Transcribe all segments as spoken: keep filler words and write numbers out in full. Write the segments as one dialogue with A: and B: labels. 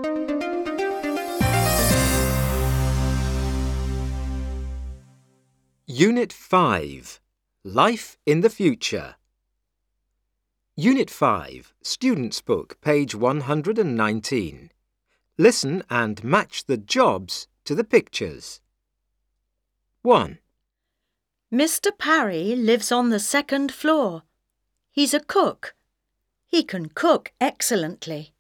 A: Unit five. Life in the Future. Unit five, Student's Book, page one hundred nineteen. Listen and match the jobs to the pictures. one.
B: Mister Parry lives on the second floor. He's a cook. He can cook excellently.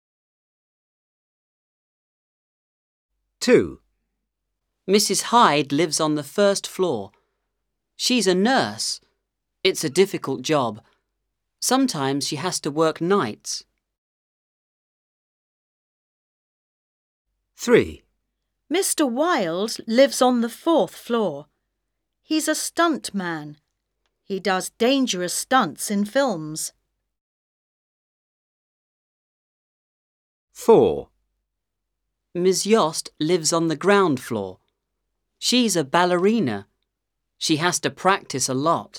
A: two.
C: Missus Hyde lives on the first floor. She's a nurse. It's a difficult job. Sometimes she has to work nights.
A: three.
B: Mister Wild lives on the fourth floor. He's a stunt man. He does dangerous stunts in films.
A: four.
C: Miss Yost lives on the ground floor. She's a ballerina. She has to practice a lot.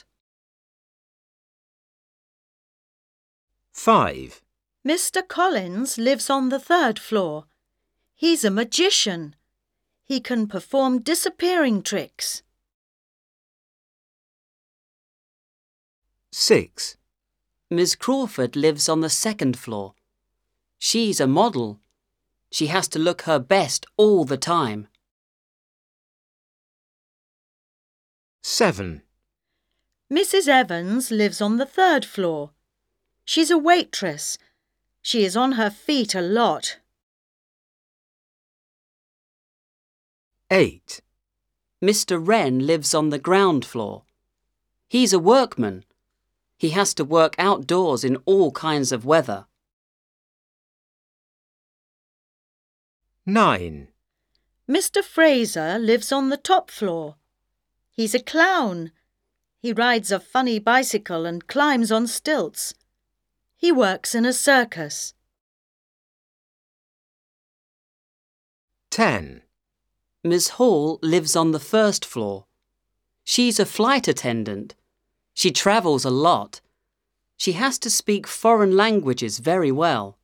A: five.
B: Mister Collins lives on the third floor. He's a magician. He can perform disappearing tricks.
A: six.
C: Miss Crawford lives on the second floor. She's a model. She has to look her best all the time.
A: seven.
B: Missus Evans lives on the third floor. She's a waitress. She is on her feet a lot.
A: eight.
C: Mister Wren lives on the ground floor. He's a workman. He has to work outdoors in all kinds of weather.
A: nine.
B: Mister Fraser lives on the top floor. He's a clown. He rides a funny bicycle and climbs on stilts. He works in a circus.
A: ten.
C: Miss Hall lives on the first floor. She's a flight attendant. She travels a lot. She has to speak foreign languages very well.